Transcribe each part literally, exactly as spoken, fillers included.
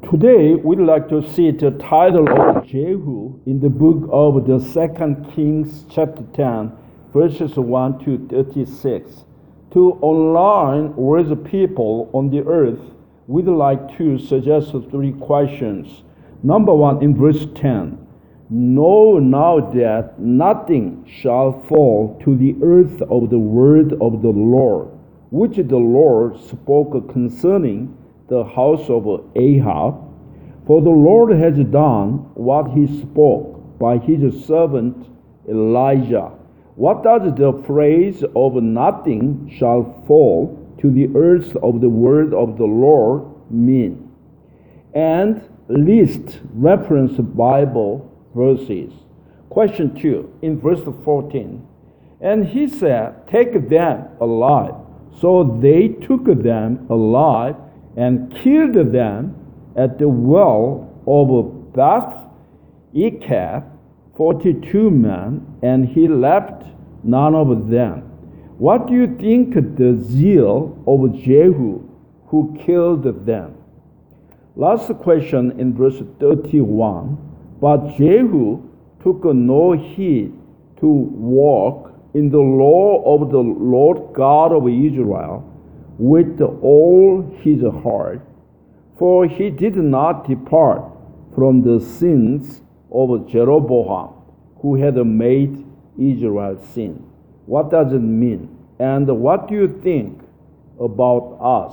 Today, we'd like to see the title of Jehu in the book of the Second Kings, chapter ten, verses one to thirty-six. To align with the people on the earth, we'd like to suggest three questions. Number one, in verse ten, know now that nothing shall fall to the earth of the word of the Lord, which the Lord spoke concerning the house of Ahab. For the Lord has done what he spoke by his servant Elijah. What does the phrase of nothing shall fall to the earth of the word of the Lord mean? And list reference Bible verses. Question two, in verse fourteen. And he said, take them alive. So they took them alive and killed them at the well of Beth Eked, forty-two men, and he left none of them. What do you think the zeal of Jehu who killed them? Last question in verse thirty-one. But Jehu took no heed to walk in the law of the Lord God of Israel with all his heart, for he did not depart from the sins of Jeroboam, who had made Israel sin. What does it mean? And what do you think about us?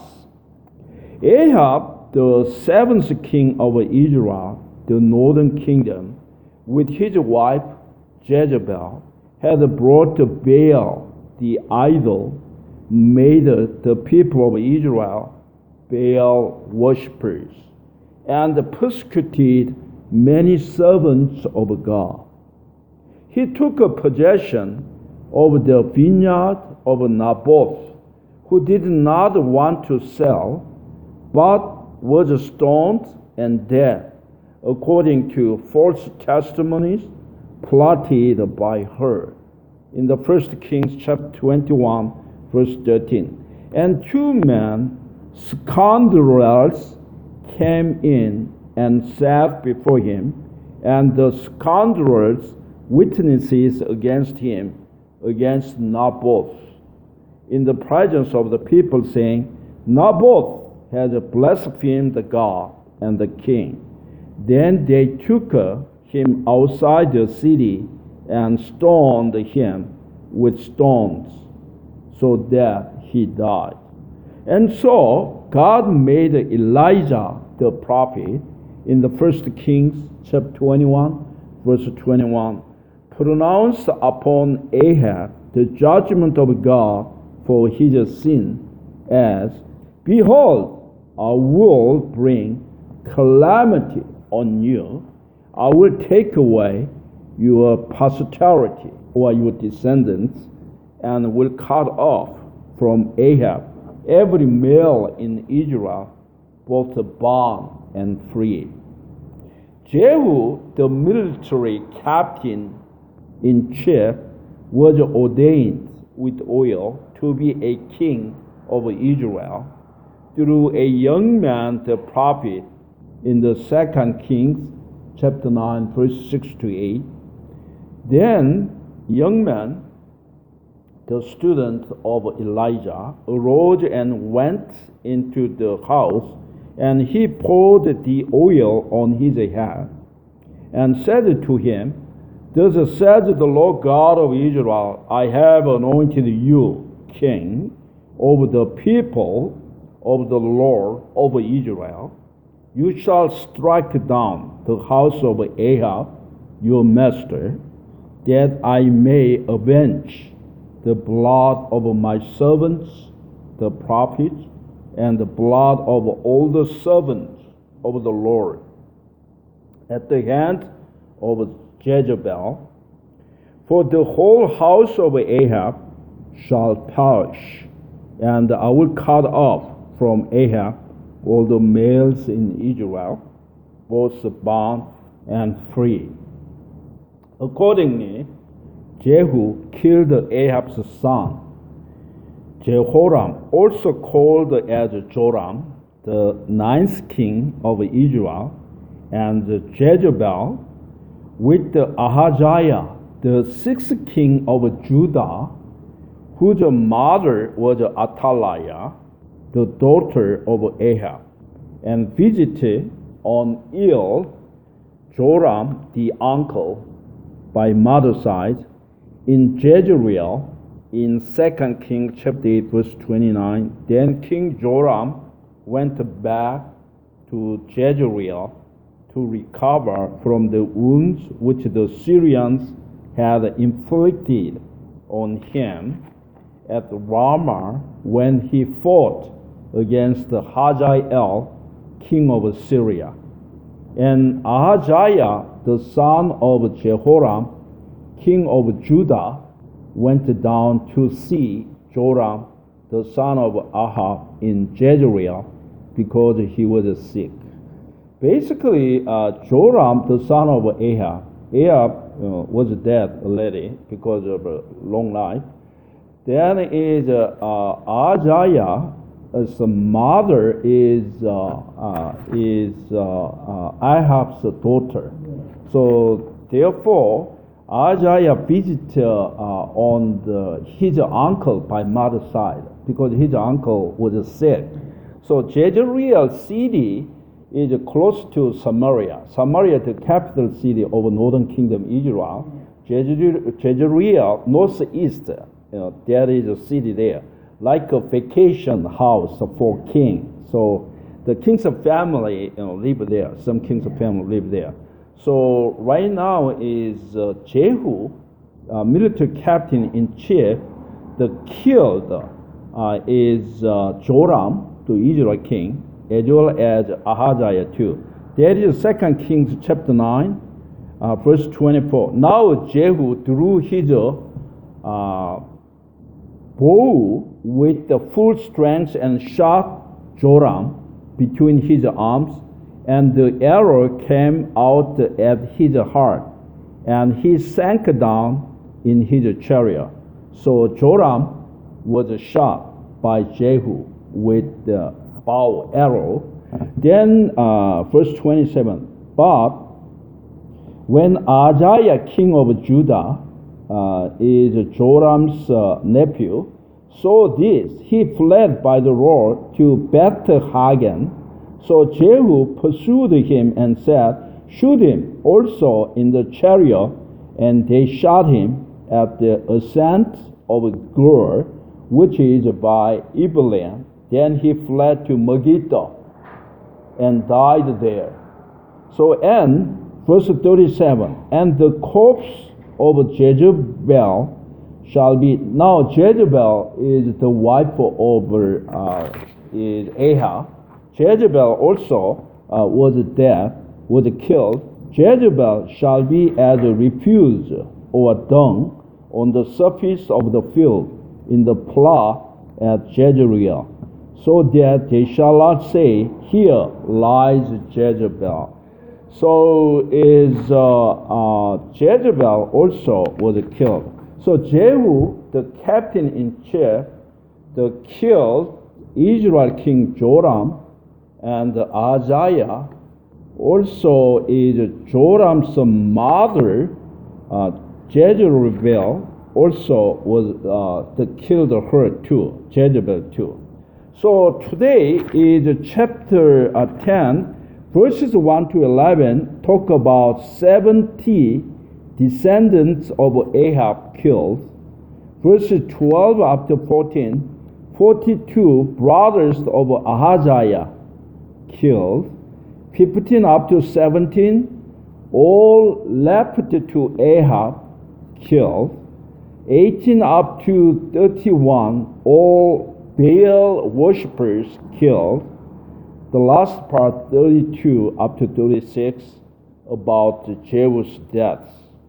Ahab, the seventh king of Israel, the northern kingdom, with his wife Jezebel, had brought Baal, the idol, made the people of Israel Baal worshippers, and persecuted many servants of God. He took possession of the vineyard of Naboth, who did not want to sell, but was stoned and dead, according to false testimonies plotted by her. In the First Kings chapter twenty-one, verse thirteen. And two men, scoundrels, came in and sat before him, and the scoundrels witnesses against him, against Naboth, in the presence of the people, saying, Naboth has blasphemed the God and the king. Then they took him outside the city and stoned him with stones, so that he died. And so God made Elijah the prophet in the First Kings chapter twenty-one, verse twenty-one, pronounce upon Ahab the judgment of God for his sin, as, behold, I will bring calamity on you. I will take away your posterity, or your descendants, and will cut off from Ahab every male in Israel, both bond and free. Jehu, the military captain in chief, was ordained with oil to be a king of Israel through a young man, the prophet, in the Second Kings chapter nine, verse six to eight. Then young man, the student of Elijah, arose and went into the house, and he poured the oil on his head, and said to him, Thus says the Lord God of Israel, I have anointed you king over the people of the Lord of Israel. You shall strike down the house of Ahab, your master, that I may avenge the blood of my servants, the prophets, and the blood of all the servants of the Lord, at the hand of Jezebel. For the whole house of Ahab shall perish, and I will cut off from Ahab all the males in Israel, both bond and free. Accordingly, Jehu killed Ahab's son, Jehoram, also called as Joram, the ninth king of Israel, and Jezebel with the Ahaziah, the sixth king of Judah, whose mother was Athaliah, the daughter of Ahab, and visited on ill Joram, the uncle, by mother's side, in Jezreel, in Second Kings chapter eight, verse twenty-nine. Then King Joram went back to Jezreel to recover from the wounds which the Syrians had inflicted on him at Ramah when he fought against Hazael, king of Syria. And Ahaziah, the son of Jehoram, king of Judah, went down to see Joram, the son of Ahab, in Jezreel because he was sick. Basically, uh, Joram, the son of Ahab, Ahab uh, was dead already because of a long life. Then is uh, uh, Ahaziah, his mother is uh, uh, is uh, uh, Ahab's daughter. So therefore, Ahaziah visited uh, on the, his uncle by mother's side because his uncle was sick. So Jezreel city is close to Samaria. Samaria, the capital city of northern kingdom Israel. Jezreel, northeast, you know, there is a city there, like a vacation house for king. So the king's family, you know, live there. Some king's family live there. So right now is uh, Jehu, uh, military captain in chief, the killed uh, is uh, Joram, the Israel king, as well as Ahaziah too. That is Second Kings chapter nine, uh, verse twenty-four. Now Jehu drew his uh, bow with the full strength and shot Joram between his arms, and the arrow came out at his heart, and he sank down in his chariot. So Joram was shot by Jehu with the bow arrow. Then uh, verse twenty-seven, but when Ahaziah, king of Judah, uh, is Joram's uh, nephew, saw this, he fled by the road to Beth-Hagen. So Jehu pursued him and said, shoot him also in the chariot. And they shot him at the ascent of Gur, which is by Ibleam. Then he fled to Megiddo and died there. So, and verse thirty-seven, and the corpse of Jezebel shall be, now Jezebel is the wife of uh, is Ahab. Jezebel also uh, was dead, was killed. Jezebel shall be as a refuse or dung on the surface of the field in the plough at Jezreel, so that they shall not say, here lies Jezebel. So is uh, uh, Jezebel also was killed. So Jehu, the captain in chief, the killed Israel king Joram, and Ahaziah also is Joram's mother, uh, Jezebel, also was uh, the killed her too, Jezebel too. So today is chapter uh, ten, verses one to eleven, talk about seventy descendants of Ahab killed. Verses twelve up to fourteen, forty-two brothers of Ahaziah killed. fifteen up to seventeen, all left to Ahab killed. eighteen up to thirty-one, all Baal worshippers killed. The last part, thirty-two up to thirty-six, about Jehu's death.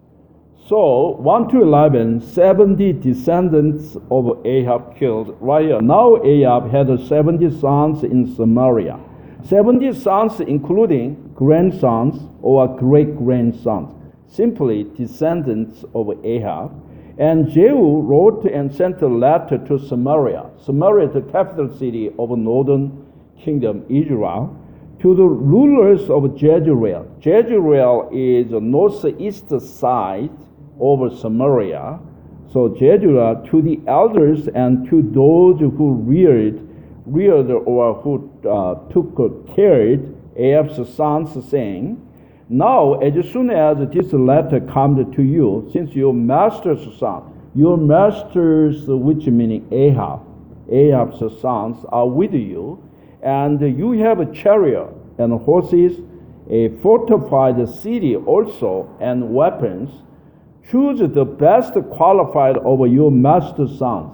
So, one to eleven, seventy descendants of Ahab killed. Right here. Now Ahab had seventy sons in Samaria. seventy sons including grandsons or great-grandsons, simply descendants of Ahab. And Jehu wrote and sent a letter to Samaria. Samaria, the capital city of northern kingdom Israel, to the rulers of Jezreel. Jezreel is the northeast side of Samaria. So Jezreel, to the elders and to those who reared, reared or who uh, took care of Ahab's sons, saying, now as soon as this letter comes to you, since your master's son, your master's, which meaning Ahab, Ahab's sons are with you, and you have a chariot and horses, a fortified city also, and weapons. Choose the best qualified of your master's sons.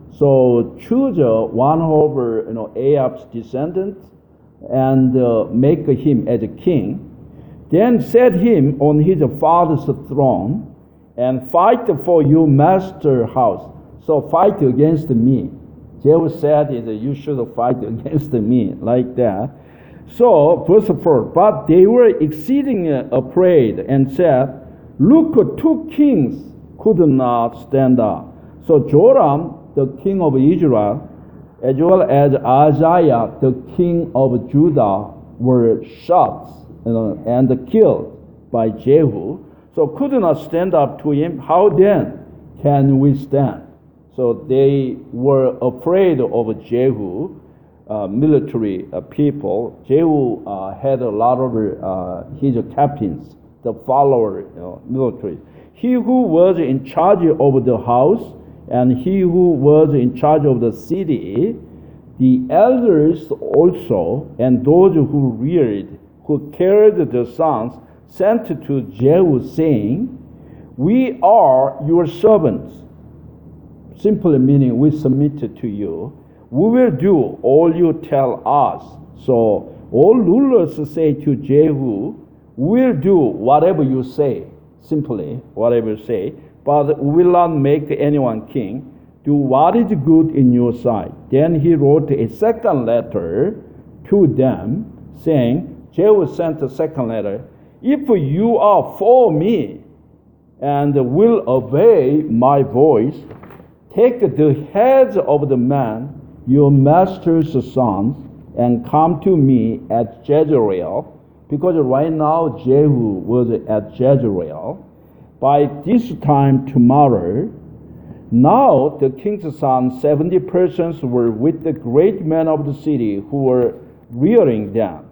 So choose one of you know, Ahab's descendants and uh, make him as a king. Then set him on his father's throne and fight for your master's house. So fight against me. Jehu said is you should fight against me, like that. So, verse four, but they were exceeding afraid and said, look, two kings could not stand up. So Joram, the king of Israel, as well as Isaiah, the king of Judah, were shot you know, and killed by Jehu. So could not stand up to him. How then can we stand? So they were afraid of Jehu, uh, military uh, people. Jehu uh, had a lot of uh, his captains, the follower you know, military. He who was in charge of the house and he who was in charge of the city, the elders also, and those who reared, who carried the sons, sent to Jehu, saying, we are your servants. Simply meaning we submit to you. We will do all you tell us. So all rulers say to Jehu, we will do whatever you say. Simply, whatever you say. But we will not make anyone king. Do what is good in your sight. Then he wrote a second letter to them, saying, Jehu sent a second letter, if you are for me and will obey my voice, take the heads of the men, your master's sons, and come to me at Jezreel, because right now Jehu was at Jezreel. By this time tomorrow, now the king's sons, seventy persons, were with the great men of the city who were rearing them.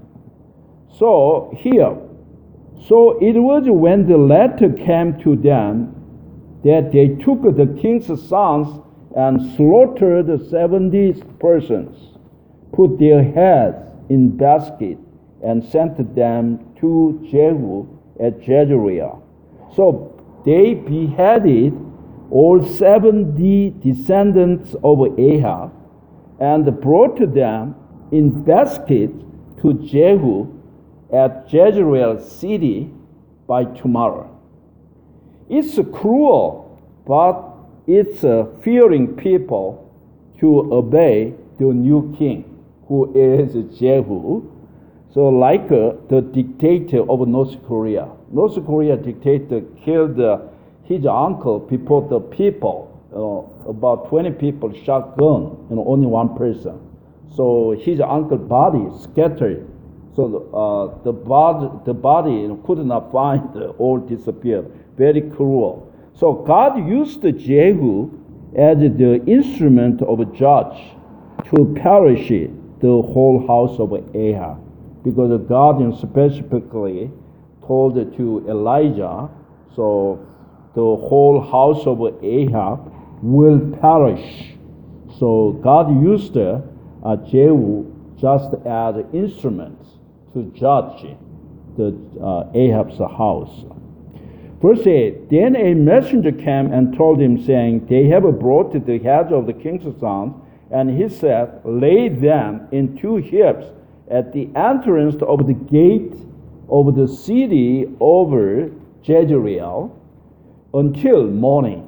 So here, so it was when the letter came to them that they took the king's sons and slaughtered seventy persons, put their heads in baskets, and sent them to Jehu at Jezreel. So they beheaded all seventy descendants of Ahab and brought them in baskets to Jehu at Jezreel city by tomorrow. It's cruel, but it's uh, fearing people to obey the new king, who is Jehu. So like uh, the dictator of North Korea. North Korea dictator killed uh, his uncle before the people. Uh, about twenty people shot gun, and only one person. So his uncle's body scattered. So the, uh, the body, the body you know, could not find, uh, all disappeared. Very cruel. So God used Jehu as the instrument of a judge to perish the whole house of Ahab, because God specifically told to Elijah, so the whole house of Ahab will perish. So God used uh, Jehu just as an instrument to judge the uh, Ahab's house. Verse eight, then a messenger came and told him, saying, they have brought the heads of the king's sons, and he said, lay them in two heaps at the entrance of the gate of the city over Jezreel until morning.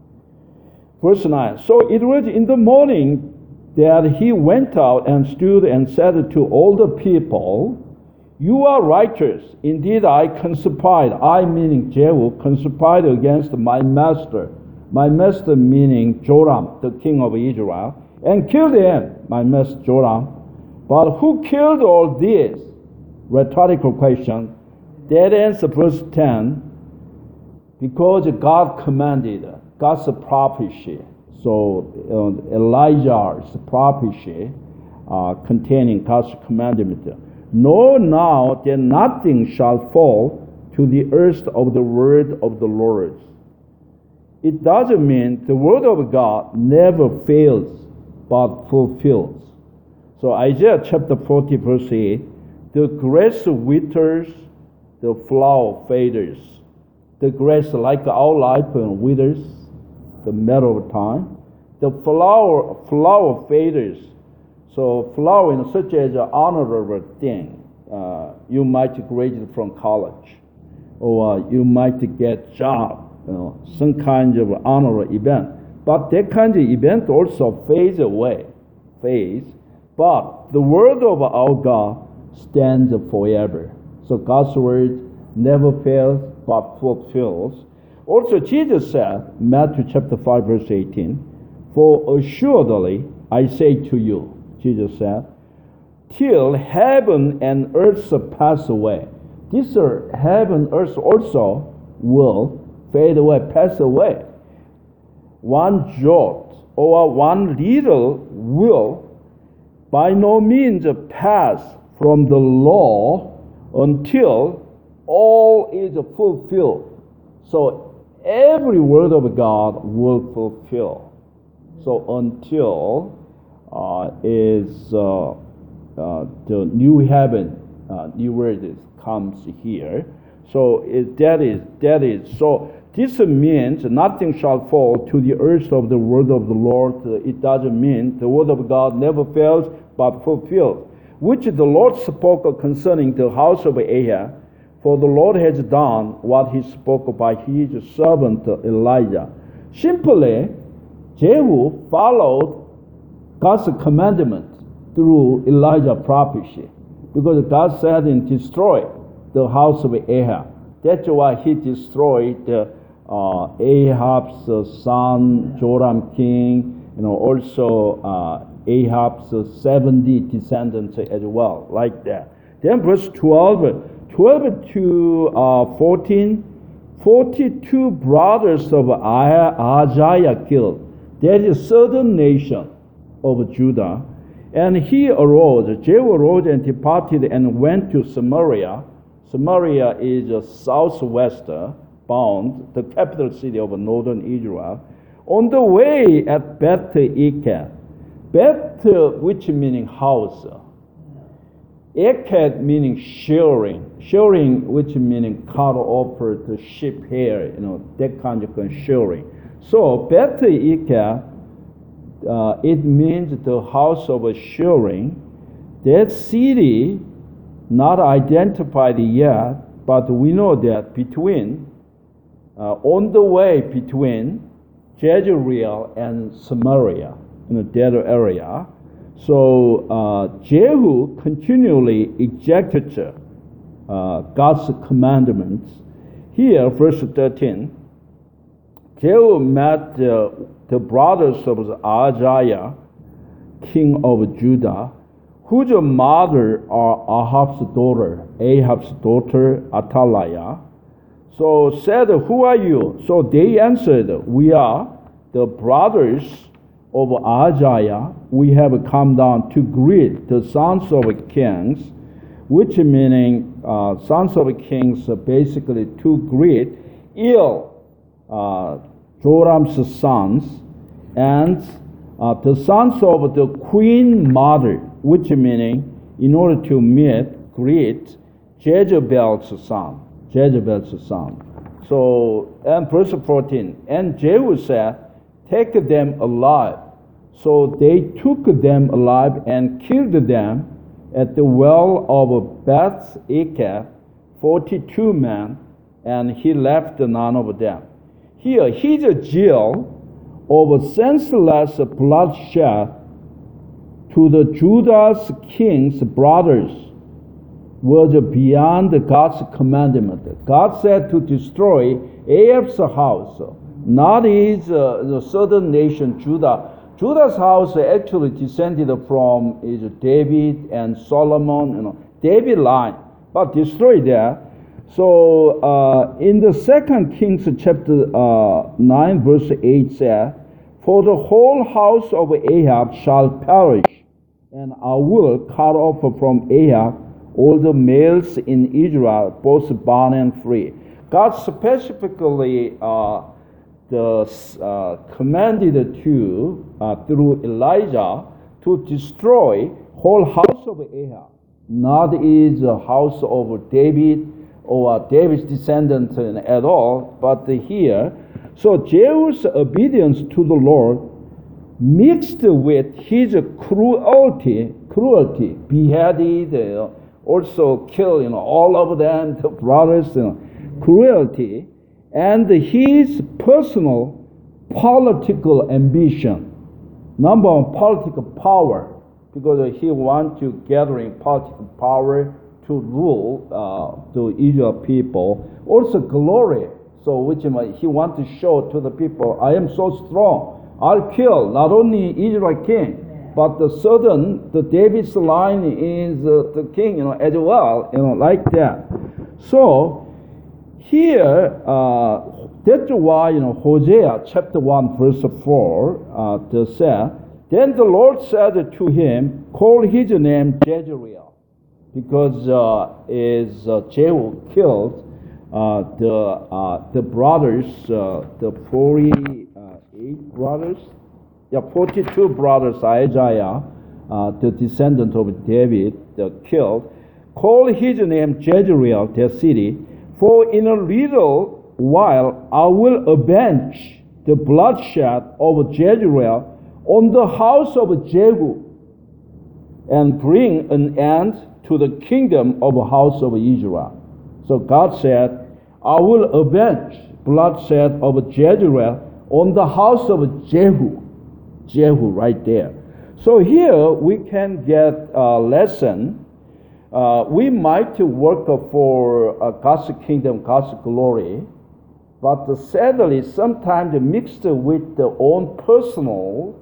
Verse nine, so it was in the morning that he went out and stood and said to all the people, you are righteous. Indeed, I conspired, I meaning Jehu, conspired against my master, my master meaning Joram, the king of Israel, and killed him, my master Joram. But who killed all this? Rhetorical question. That ends verse ten. Because God commanded, God's prophecy. So uh, Elijah's prophecy uh, containing God's commandment. Know now that nothing shall fall to the earth of the word of the Lord. It doesn't mean the word of God never fails but fulfills. So Isaiah chapter forty verse eight, the grass withers, the flower fades. The grass like our life withers, the matter of time. The flower flower fades. So flower is such as an honorable thing. Uh, you might graduate from college, or uh, you might get job, you know, some kind of honorable event. But that kind of event also fades away, fades. But the word of our God stands forever. So God's word never fails but fulfills. Also, Jesus said, Matthew chapter five, verse eighteen, for assuredly I say to you, Jesus said, till heaven and earth pass away. This uh, heaven and earth also will fade away, pass away. One jot or one little will by no means pass from the law until all is fulfilled. So every word of God will fulfill. So until uh, is uh, uh, the new heaven, uh, new world comes here. So it, that is that is so. This means nothing shall fall to the earth of the word of the Lord. It doesn't mean the word of God never fails but fulfills, which the Lord spoke concerning the house of Ahab. For the Lord has done what he spoke by his servant Elijah. Simply, Jehu followed God's commandment through Elijah's prophecy, because God said and destroy the house of Ahab. That's why he destroyed uh, Ahab's son, Joram king, you know, also uh, Ahab's seventy descendants as well, like that. Then verse twelve, twelve to uh, fourteen, forty-two brothers of Ahaziah killed. That is southern nation of Judah. And he arose, Jehu arose and departed and went to Samaria. Samaria is a southwest bound, the capital city of northern Israel. On the way at Beth Eked, Beth, which meaning house, Eked meaning shearing, shearing which meaning cut off the sheep hair, you know, that kind of shearing. So Beth Eked, uh, it means the house of shearing. That city not identified yet, but we know that between, uh, on the way between Jezreel and Samaria, in the dead area. So uh, Jehu continually ejected uh, God's commandments. Here, verse thirteen, Jehu met uh, the brothers of Ahaziah, king of Judah, whose mother are Ahab's daughter, Ahab's daughter Athaliah. So said, who are you? So they answered, we are the brothers of Ahaziah. We have come down to greet the sons of kings, which meaning uh, sons of kings basically to greet ill uh, Joram's sons and uh, the sons of the queen mother, which meaning in order to meet, greet Jezebel's son, Jezebel's son. So, and verse fourteen, and Jehu said, take them alive. So they took them alive and killed them at the well of Beth Eked, forty-two men, and he left none of them. Here, his zeal of senseless bloodshed to the Judah's king's brothers was beyond God's commandment. God said to destroy Ahab's house, not his uh, the southern nation Judah. Judah's house actually descended from is David and Solomon, you know, David line, but destroyed that. So uh, in the Second Kings chapter uh, nine, verse eight says, "For the whole house of Ahab shall perish, and I will cut off from Ahab all the males in Israel, both bond and free." God specifically uh, the, uh, commanded to, uh, through Elijah, to destroy whole house of Ahab. Not is the house of David or David's descendants at all, but here. So Jehu's obedience to the Lord mixed with his cruelty, cruelty, beheaded, uh, also killed, you know, all of them, the brothers, you know, cruelty, and his personal political ambition. Number one, political power, because he wanted to gathering political power to rule uh, the Israel people. Also glory, so which he wanted to show to the people, I am so strong. I'll kill not only Israel king, but the certain, the David's line is uh, the king, you know, as well, you know, like that. So here, uh, that's why, you know, Hosea chapter one, verse four, uh, the said, "Then the Lord said to him, call his name Jezreel, because uh, is uh, Jehu killed uh, the uh, the brothers, uh, the forty-eight brothers, yeah, forty-two brothers, Isaiah, uh, the descendant of David, uh, killed. Call his name Jezreel, their city, for in a little while I will avenge the bloodshed of Jezreel on the house of Jehu, and bring an end to the kingdom of the house of Israel." So God said, I will avenge bloodshed of Jezreel on the house of Jehu. Jehu right there. So here we can get a lesson. Uh, we might work for uh, God's kingdom, God's glory, but sadly sometimes mixed with the own personal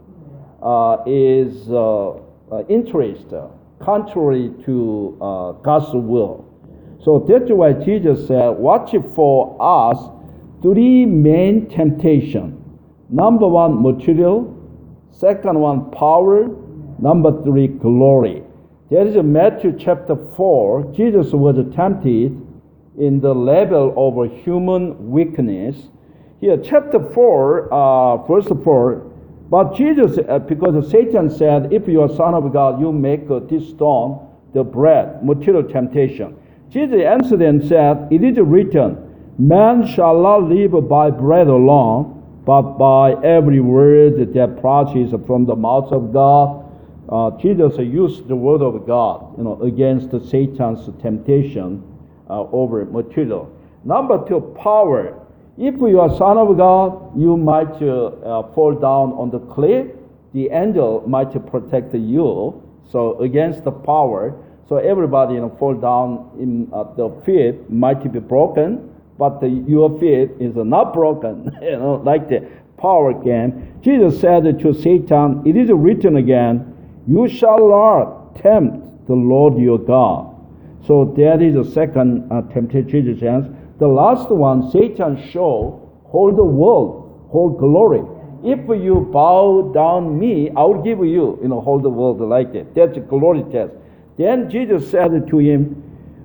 uh, is uh, uh, interest, uh, contrary to uh, God's will. So that's why Jesus said, watch for us three main temptations. Number one, material. Second one, power. Number three, glory. There is a Matthew chapter four. Jesus was tempted in the level of human weakness. Here, chapter four, uh, verse four. But Jesus, uh, because Satan said, if you are son of God, you make uh, this stone the bread, material temptation. Jesus answered and said, it is written, man shall not live by bread alone, but by every word that proceeds from the mouth of God. Uh, Jesus used the word of God, you know, against Satan's temptation uh, over material. Number two, power. If you are son of God, you might uh, uh, fall down on the cliff. The angel might protect you. So against the power, so everybody, you know, fall down in uh, the feet might be broken, but the, your feet is not broken. You know, like the power game. Jesus said to Satan, it is written again, you shall not tempt the Lord your God. So that is the second uh, temptation Jesus has. The last one, Satan show, hold the world, hold glory. If you bow down me, I will give you, you know, hold the world like that. That's a glory test. Then Jesus said to him,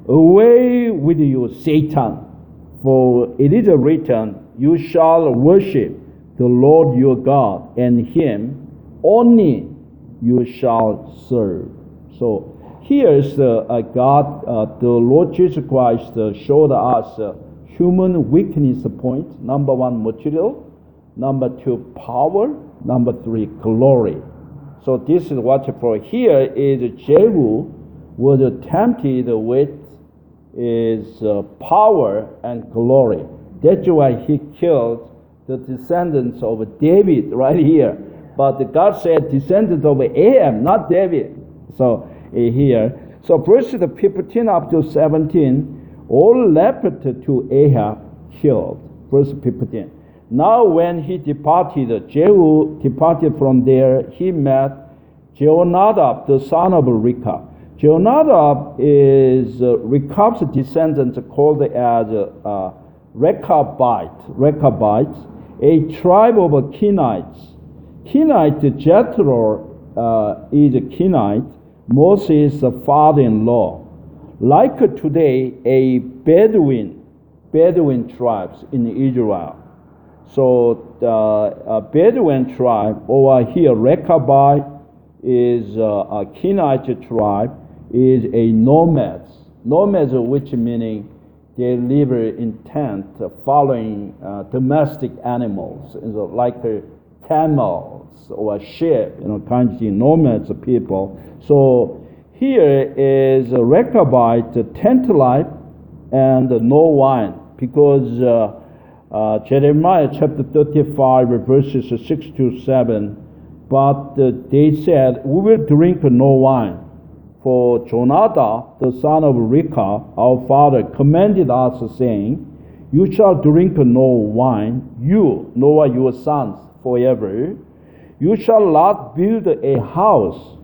away with you, Satan, for it is written, you shall worship the Lord your God, and him only you shall serve. So here's uh, uh, God, uh, the Lord Jesus Christ uh, showed us uh, human weakness point. Number one, material. Number two, power. Number three, glory. So this is what for here is Jehu was tempted with is uh, power and glory. That's why he killed the descendants of David right here. But God said descendants of Ahab, not David. So uh, here, so verse fifteen up to seventeen, all leopard to Ahab killed. Verse fifteen. Now when he departed, Jehu departed from there, he met Jehonadab, the son of Rechab. Jehonadab is uh, Rechab's descendant called as uh, Rechabite, Rechabites, a tribe of Kenites. Kenite, Jethro uh, is a Kenite. Moses' father-in-law. Like today, a Bedouin, Bedouin tribes in Israel. So the uh, Bedouin tribe over here, Rechabite, is uh, a Kenite tribe, is a nomads. Nomads, which meaning they live in tent, uh, following uh, domestic animals, you know, like uh, camels or sheep, you know, kind of nomads people. So here is a Rechabite, uh, tent life and uh, no wine, because uh, uh, Jeremiah chapter thirty-five, verses six to seven. But uh, they said, we will drink no wine. For Jonadab, the son of Rechab, our father, commanded us, saying, you shall drink no wine, you, nor your sons, forever. You shall not build a house,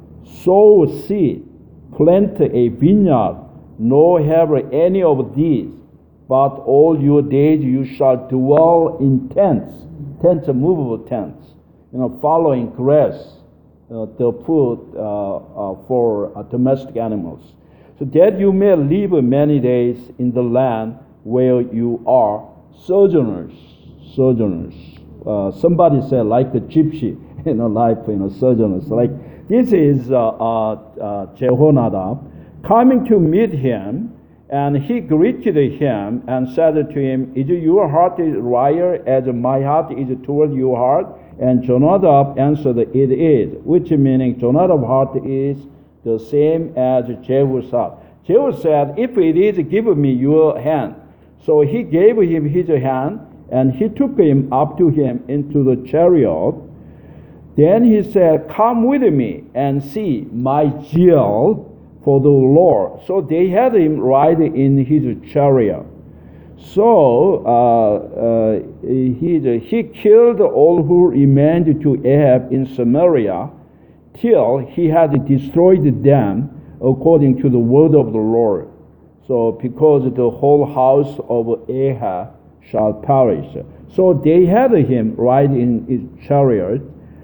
sow seed, plant a vineyard, nor have any of these. But all your days you shall dwell in tents, tents are movable tents, you know, following grass, uh, the food uh, uh, for uh, domestic animals, so that you may live many days in the land where you are sojourners. Sojourners. Uh, somebody said like the gypsy, you know, life, you know, sojourners. Like this is uh, uh, uh, Jehonadab coming to meet him, and he greeted him and said to him, is your heart higher as my heart is toward your heart? And Jonadab answered, it is, which meaning Jonadab's heart is the same as Jehu's heart. Jehu said, if it is, give me your hand. So he gave him his hand, and he took him up to him into the chariot. Then he said, come with me and see my zeal for the Lord. So they had him ride in his chariot. So uh, uh, he, he killed all who remained to Ahab in Samaria till he had destroyed them according to the word of the Lord. So because the whole house of Ahab shall perish. So they had him ride in his chariot.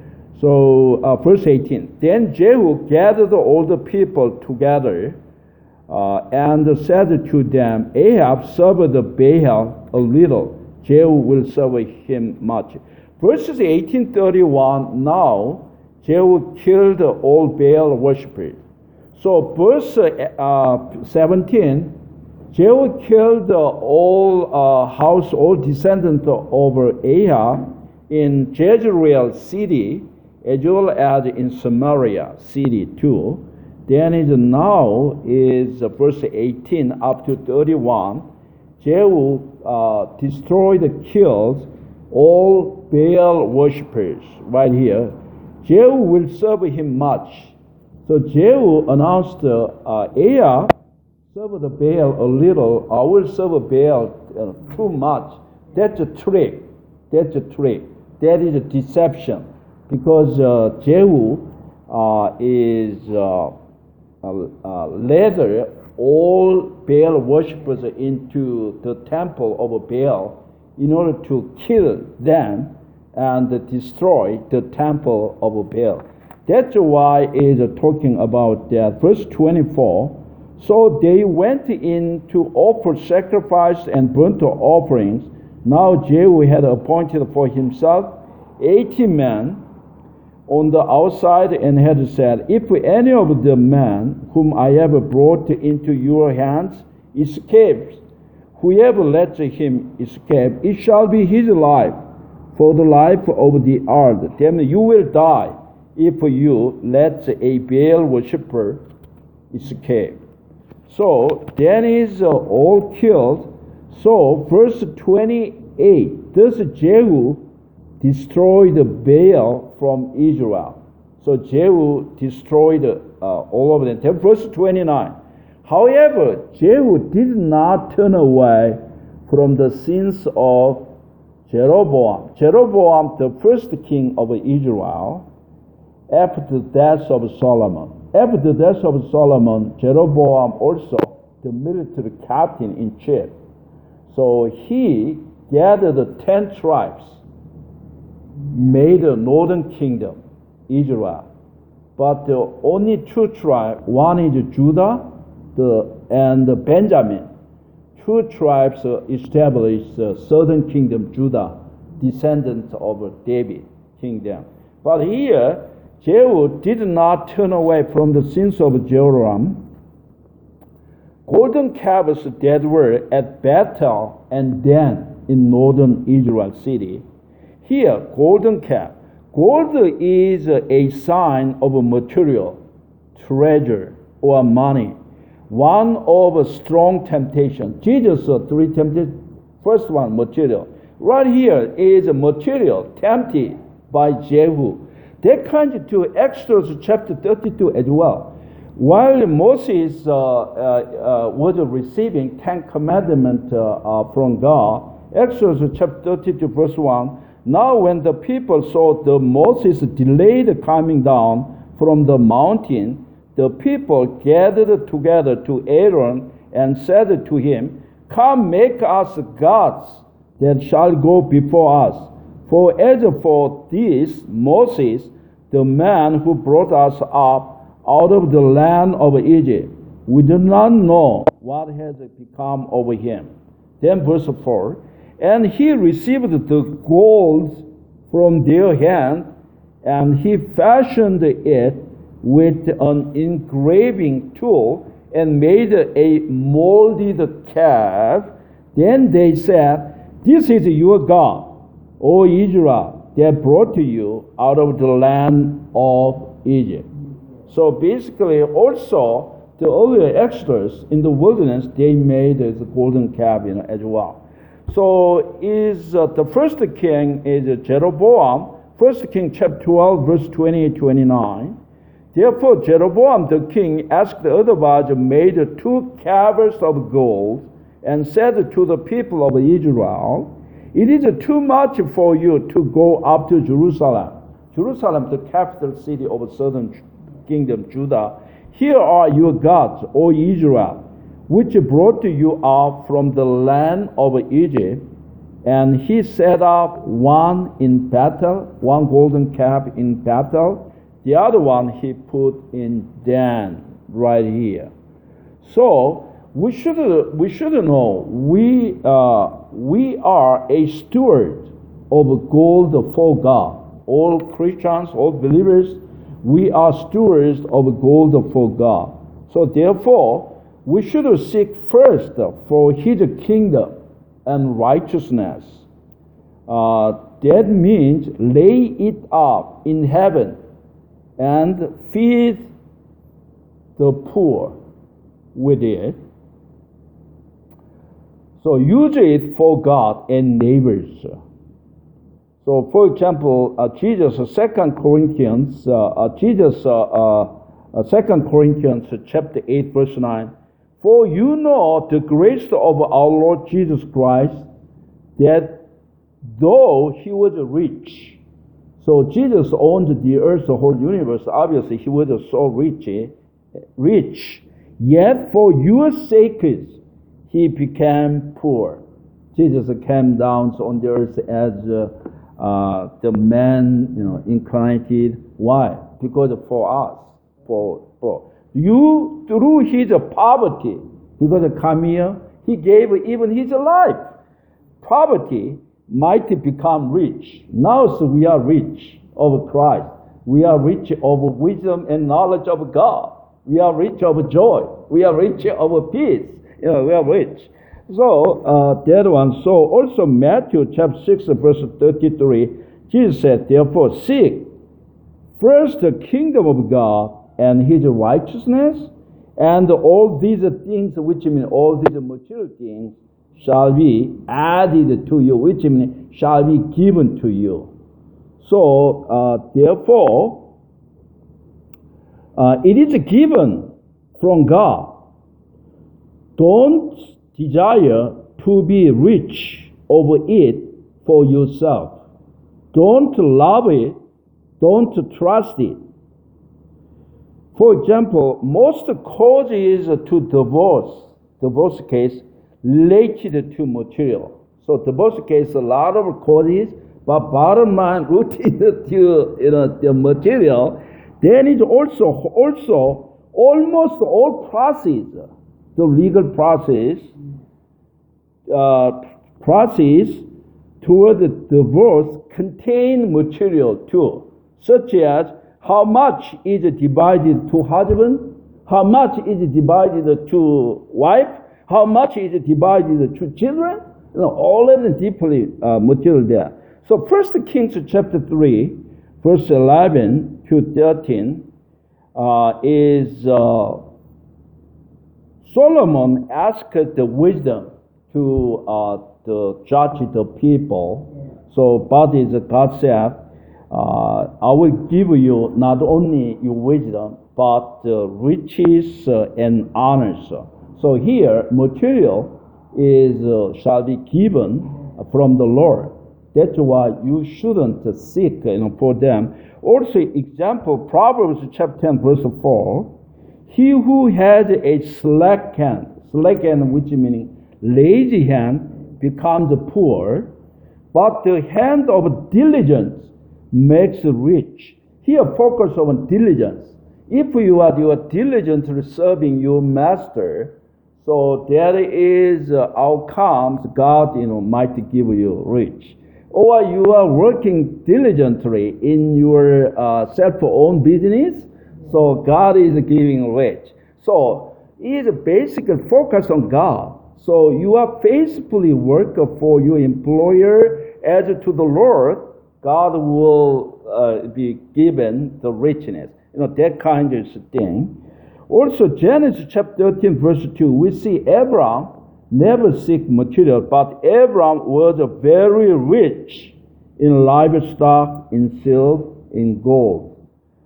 So uh, verse eighteen, then Jehu gathered all the people together uh, and said to them, Ahab served Baal a little, Jehu will serve him much. Verses eighteen thirty-one, now Jehu killed all Baal worshippers. So verse uh, seventeen, Jehu killed all uh, house, all descendants of Ahab in Jezreel city, as well as in Samaria city too. Then is now is verse eighteen up to thirty-one. Jehu uh, destroyed, killed all Baal worshippers. Right here, Jehu will serve him much. So Jehu announced, uh, uh, Ahab, serve the Baal a little, I will serve Baal uh, too much. That's a trick. That's a trick. That is a deception. Because uh, Jehu uh, is uh, uh, uh, led all Baal worshippers into the temple of Baal in order to kill them and destroy the temple of Baal. That's why it is talking about that. Verse twenty-four, so they went in to offer sacrifice and burnt offerings. Now Jehu had appointed for himself eighty men on the outside, and had said, if any of the men whom I have brought into your hands escapes, whoever lets him escape, it shall be his life for the life of the earth. Then you will die if you let a Baal worshipper escape. So then is uh, all killed. So verse twenty-eight, thus Jehu destroyed Baal from Israel. So Jehu destroyed uh, all of them. Then verse twenty-nine, however, Jehu did not turn away from the sins of Jeroboam. Jeroboam, the first king of Israel, after the death of Solomon. After the death of Solomon, Jeroboam also the military captain in chief. So he gathered the ten tribes, made a northern kingdom, Israel. But the only two tribes, one is Judah the, and Benjamin. Two tribes uh, established the southern kingdom, Judah, descendants of David kingdom. But here, Jehu did not turn away from the sins of Jehoram. Golden calves that were at Bethel and Dan in northern Israel city. Here, golden calf. Gold is a sign of a material, treasure, or money. One of a strong temptation. Jesus saw three temptations. First one, material. Right here is a material tempted by Jehu. That comes to Exodus chapter thirty-two as well. While Moses uh, uh, uh, was receiving Ten Commandments uh, uh, from God, Exodus chapter thirty-two verse one, now when the people saw the Moses delayed coming down from the mountain, the people gathered together to Aaron and said to him, "Come, make us gods that shall go before us. For as for this Moses, the man who brought us up out of the land of Egypt, we do not know what has become of him." Then verse four, and he received the gold from their hand, and he fashioned it with an engraving tool and made a molded calf. Then they said, "This is your God, O Israel, that brought to you out of the land of Egypt." So basically, also the earlier Exodus in the wilderness, they made a golden calf, you know, as well. So is uh, the first king is Jeroboam. First King chapter twelve, verse twenty-eight to twenty-nine. Therefore Jeroboam the king asked the Adonijah, made two calves of gold, and said to the people of Israel, "It is too much for you to go up to Jerusalem." Jerusalem, the capital city of the southern kingdom, Judah. "Here are your gods, O Israel, which brought you out from the land of Egypt." And he set up one in Bethel, one golden calf in Bethel. The other one he put in Dan, right here. So we should we should know we uh, we are a steward of gold for God. All Christians, all believers, we are stewards of gold for God. So therefore, we should seek first for His kingdom and righteousness. Uh, that means lay it up in heaven and feed the poor with it. So use it for God and neighbors. So, for example, uh, Jesus, uh, Second Corinthians, uh, uh, Jesus, uh, uh, uh, Second Corinthians, uh, chapter eight, verse nine. "For you know the grace of our Lord Jesus Christ, that though he was rich," so Jesus owned the earth, the whole universe. Obviously, he was so rich, eh? rich. "Yet for your sakes he became poor." Jesus came down on the earth as uh, uh, the man, you know, incarnated. Why? Because for us, for for you, through his poverty, because of come here, he gave even his life. Poverty might become rich. Now so we are rich of Christ. We are rich of wisdom and knowledge of God. We are rich of joy. We are rich of peace. You know, we are rich. So uh, that one. So also Matthew chapter six, verse thirty-three, Jesus said, "Therefore seek first the kingdom of God and his righteousness, and all these things," which mean all these material things, "shall be added to you," which mean shall be given to you. So uh, therefore, uh, it is given from God. Don't desire to be rich over it, for yourself. Don't love it. Don't trust it. For example, most causes to divorce, divorce case related to material. So divorce case, a lot of causes, but bottom line rooted to you know the material. Then it also also almost all process, the legal process, uh, process toward the divorce contain material too, such as how much is divided to husband, how much is divided to wife, how much is divided to children. You know, all of them deeply uh, material there. So First Kings chapter three, verse eleven to thirteen uh, is uh, Solomon asked the wisdom to uh, the judge the people. So, but is God said, uh, I will give you not only your wisdom, but uh, riches uh, and honors. So here, material is uh, shall be given from the Lord. That's why you shouldn't seek you know, for them. Also, example, Proverbs chapter ten, verse four. He who has a slack hand, slack hand, which meaning lazy hand, becomes poor, but the hand of diligence makes rich. Here, focus on diligence. If you are you are diligently serving your master, so there is uh, outcomes God you know might give you rich. Or you are working diligently in your uh, self-owned business, so God is giving rich. So it is basically focused on God. So you are faithfully work for your employer as to the Lord, God will uh, be given the richness. You know, that kind of thing. Also, Genesis chapter thirteen, verse two, we see Abraham never seek material, but Abraham was very rich in livestock, in silver, in gold.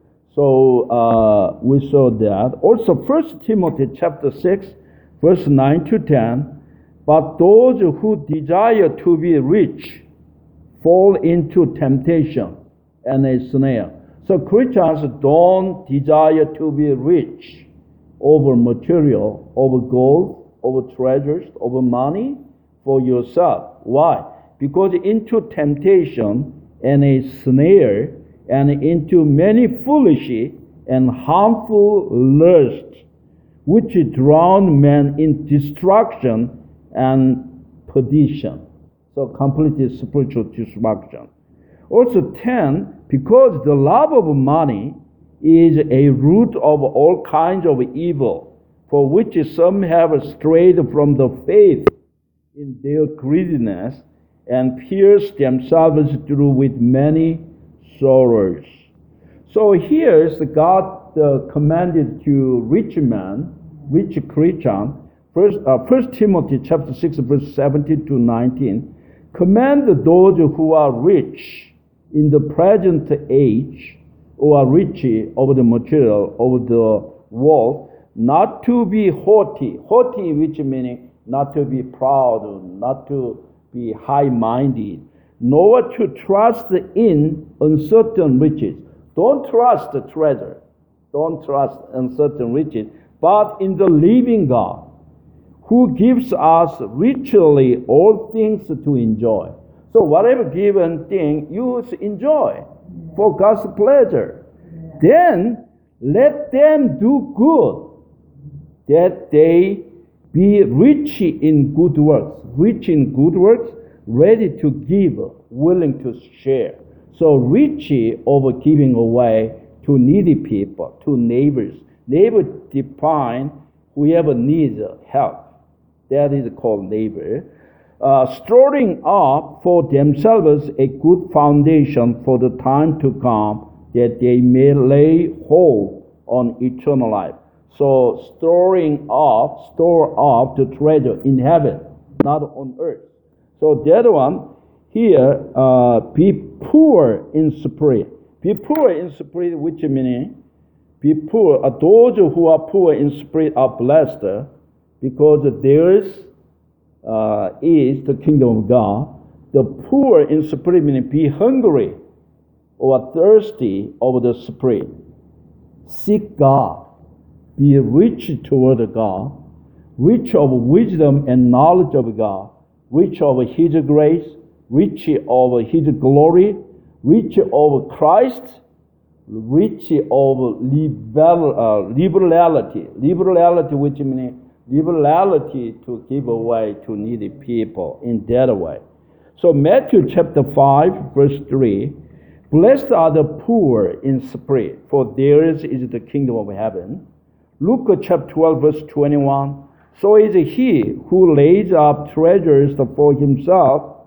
So uh, we saw that. Also, First Timothy chapter six, verse nine to ten, but those who desire to be rich fall into temptation and a snare. So Christians don't desire to be rich over material, over gold, over treasures, over money for yourself. Why? Because into temptation and a snare and into many foolish and harmful lusts, which drown men in destruction and perdition. So complete spiritual destruction. Also ten, because the love of money is a root of all kinds of evil, for which some have strayed from the faith in their greediness and pierced themselves through with many sorrows. So here's God uh, commanded to rich man, rich Christian, First, uh, First Timothy chapter six, verse seventeen to nineteen, command those who are rich in the present age, or are rich over the material, over the world, not to be haughty. Haughty, which meaning not to be proud, not to be high-minded, nor to trust in uncertain riches. Don't trust the treasure. Don't trust uncertain riches, but in the living God, who gives us richly all things to enjoy. So whatever given thing, you enjoy for God's pleasure. Then let them do good, that they be rich in good works, rich in good works, ready to give, willing to share. So rich over giving away to needy people, to neighbors. Neighbor define whoever needs help. That is called neighbor. Uh, storing up for themselves a good foundation for the time to come, that they may lay hold on eternal life. So storing up, store up the treasure in heaven, not on earth. So the other one here, uh, be poor in spirit. Be poor in spirit, which meaning be poor. Uh, those who are poor in spirit are blessed, because theirs uh, is the kingdom of God. the poor in spirit meaning be hungry or thirsty of the spirit. Seek God. Be rich toward God. Rich of wisdom and knowledge of God. Rich of His grace. Rich of His glory. Rich of Christ. Rich of liberal, uh, liberality. Liberality which means liberality to give away to needy people in that way. So Matthew chapter five, verse three, blessed are the poor in spirit, for theirs is the kingdom of heaven. Luke chapter twelve, verse twenty-one, so is he who lays up treasures for himself,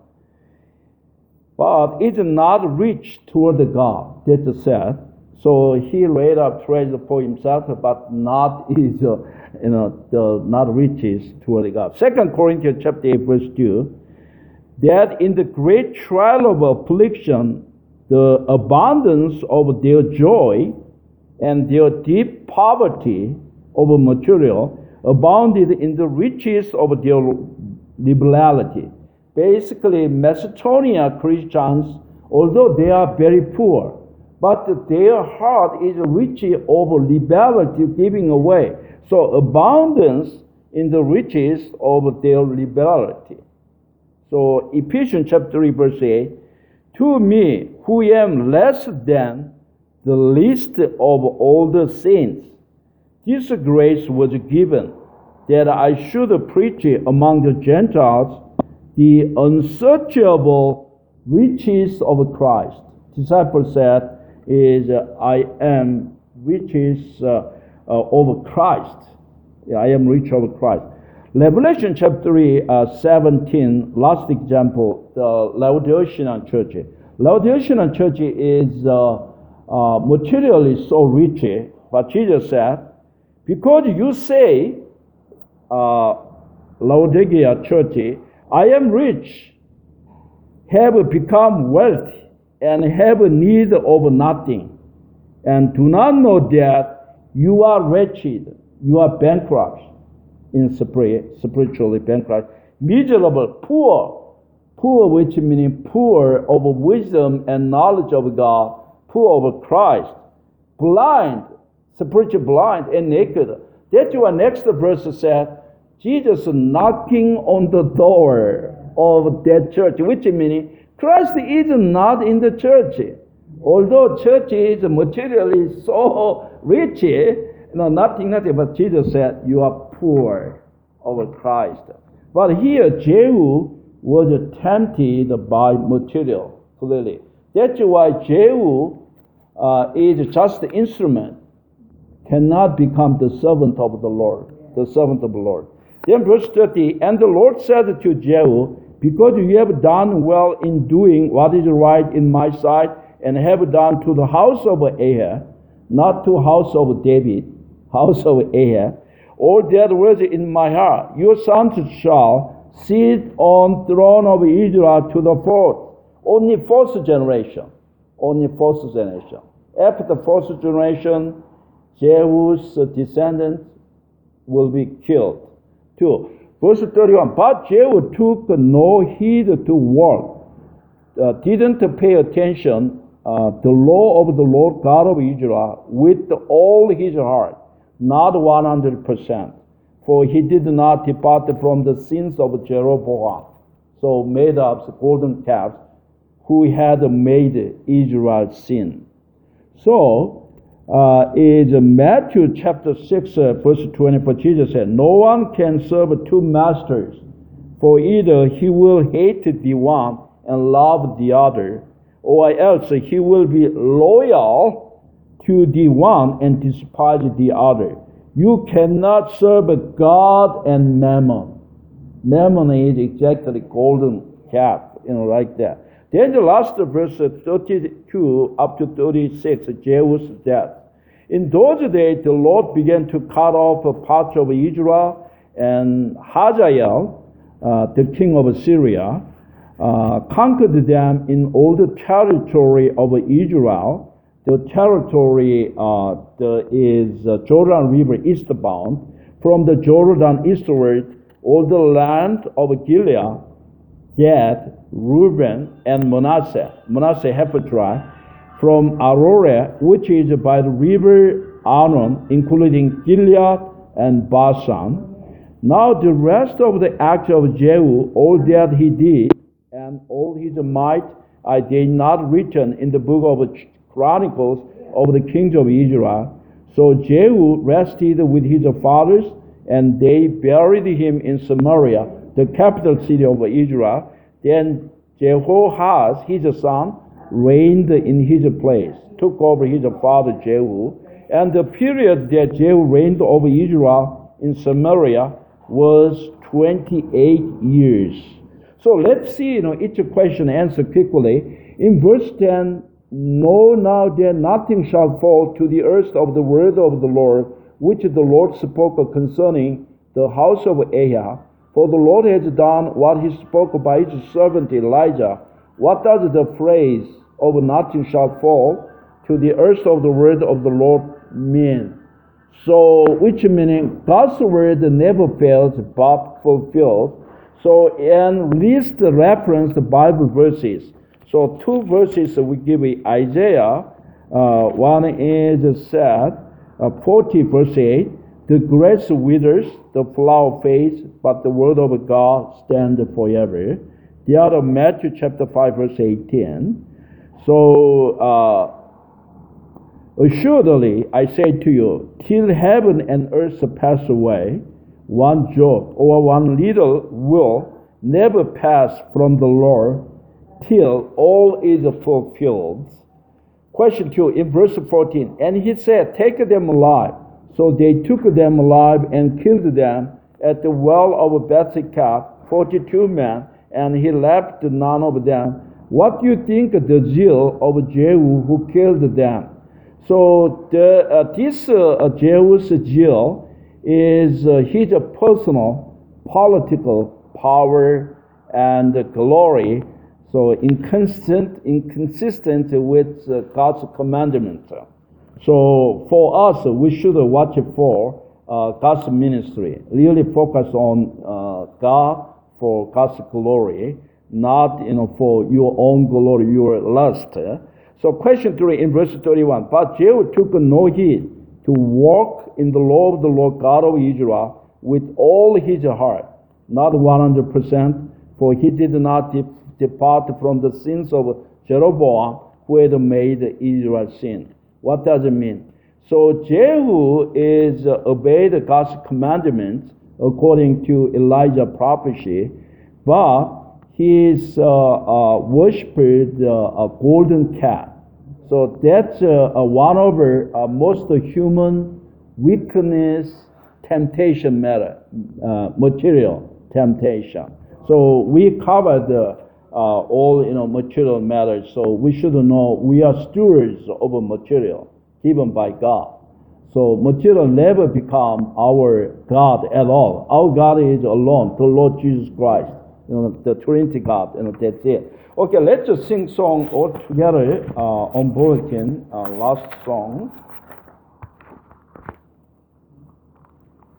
but is not rich toward God. That's said. So he laid up treasure for himself, but not is uh, you know the not riches toward God. Second Corinthians chapter eight, verse two, that in the great trial of affliction, the abundance of their joy and their deep poverty of material abounded in the riches of their liberality. Basically, Macedonia Christians, although they are very poor, but their heart is rich over liberality, giving away. So abundance in the riches of their liberality. So Ephesians chapter three, verse eight, to me, who am less than the least of all the saints, this grace was given, that I should preach among the Gentiles the unsearchable riches of Christ. Disciple said, is uh, I am riches uh, uh, over Christ. Yeah, I am rich over Christ. Revelation chapter three, uh, seventeen, last example, the Laodicean church. Laodicean church is uh, uh, materially so rich, but Jesus said, because you say, uh, Laodicea church, I am rich, have become wealthy, and have need of nothing, and do not know that you are wretched, you are bankrupt, in spirit, spiritually bankrupt, miserable, poor, poor which meaning poor of wisdom and knowledge of God, poor of Christ, blind, spiritually blind and naked. That's why next verse said, Jesus knocking on the door of that church, which meaning Christ is not in the church. Although church is materially so rich, you know, nothing, nothing, but Jesus said, you are poor over Christ. But here, Jehu was tempted by material, clearly. That's why Jehu uh, is just the instrument, cannot become the servant of the Lord, the servant of the Lord. Then verse thirty, and the Lord said to Jehu, because you have done well in doing what is right in my sight, and have done to the house of Ahab, not to house of David, house of Ahab, all that was in my heart. Your sons shall sit on throne of Israel to the fourth. Only fourth generation. Only fourth generation. After the fourth generation, Jehu's descendants will be killed. Two. Verse thirty-one, but Jehu took no heed to work, uh, didn't pay attention uh, the law of the Lord God of Israel with all his heart, not one hundred percent. For he did not depart from the sins of Jeroboam, so made up the golden calves, who had made Israel sin. So, Uh, is Matthew chapter six, uh, verse twenty-four. Jesus said, no one can serve two masters, for either he will hate the one and love the other, or else he will be loyal to the one and despise the other. You cannot serve God and mammon. Mammon is exactly golden calf, you know, like that. Then the last verse thirty-two up to thirty-six, Jehu's death. In those days, the Lord began to cut off parts of Israel, and Hazael, uh, the king of Syria, uh, conquered them in all the territory of Israel. The territory uh, the, is uh, Jordan River eastbound, from the Jordan eastward, all the land of Gilead, Gad, Reuben, and Manasseh. Manasseh half a tribe from Aroer, which is by the river Arnon, including Gilead and Bashan. Now the rest of the acts of Jehu, all that he did, and all his might, are they not written in the book of Chronicles of the kings of Israel? So Jehu rested with his fathers, and they buried him in Samaria, the capital city of Israel. Then Jehoahaz, his son, reigned in his place, took over his father Jehu. And the period that Jehu reigned over Israel in Samaria was twenty-eight years. So let's see, you know, each question answered quickly. In verse ten, know now that nothing shall fall to the earth of the word of the Lord, which the Lord spoke concerning the house of Ahab. For the Lord has done what he spoke by his servant Elijah. What does the phrase of nothing shall fall to the earth of the word of the Lord mean? So, which meaning God's word never fails but fulfills. So, and list reference the Bible verses. So, two verses we give Isaiah. Uh, one is said, uh, forty verse eight, the grass withers, the flower fades, but the word of God stands forever. The other, Matthew chapter five verse eighteen. So, uh, assuredly, I say to you, till heaven and earth pass away, one jot or one little will never pass from the Lord till all is fulfilled. Question two, in verse fourteen, and he said, take them alive. So they took them alive and killed them at the well of Bethesda, forty-two men, and he left none of them. What do you think of the zeal of Jehu who killed them? So the, uh, this uh, Jehu's zeal is uh, his personal political power and glory, so inconsistent, inconsistent with uh, God's commandment. So for us, we should watch for uh, God's ministry, really focus on uh, God for God's glory, not, you know, for your own glory, your lust. So question three in verse thirty-one, but Jehu took no heed to walk in the law of the Lord God of Israel with all his heart, not one hundred percent, for he did not de- depart from the sins of Jeroboam, who had made Israel sin. What does it mean? So Jehu is uh, obeyed God's commandments according to Elijah prophecy, but he is uh, uh, worshipped uh, a golden calf. So that's uh, uh, one of the uh, most human weakness, temptation matter, uh, material temptation. So we covered uh, uh, all, you know, material matters. So we should know we are stewards of a material given by God. So material never become our God at all. Our God is alone, the Lord Jesus Christ. You know, the Trinity God, you know, that's it. Okay, let's just sing song all together uh, on bulletin, uh, last song.